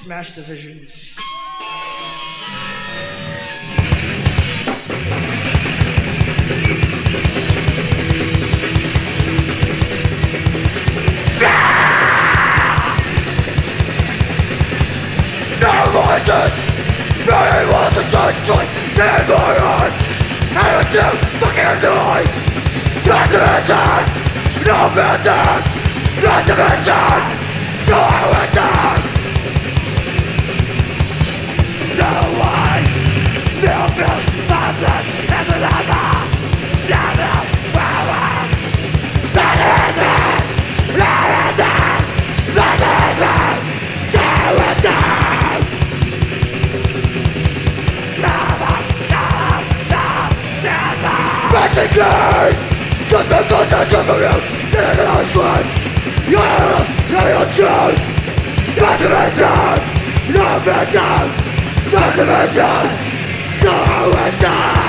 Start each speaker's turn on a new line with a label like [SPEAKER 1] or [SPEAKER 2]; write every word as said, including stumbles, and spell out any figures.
[SPEAKER 1] Smash Division.
[SPEAKER 2] No voices! Nobody wants to touch joint in my heart! I don't do fucking die! Not to mention! No mention! Not to mention! So I went down! No one! No built madness in the lava! Down the power! Not in there! Not in there! Not in there! So I went down! Never, never, never, never! Basically! Just because I took a route in the last one! You're, you're your truth! Not to mention! No mention! Not to mention! So I went down!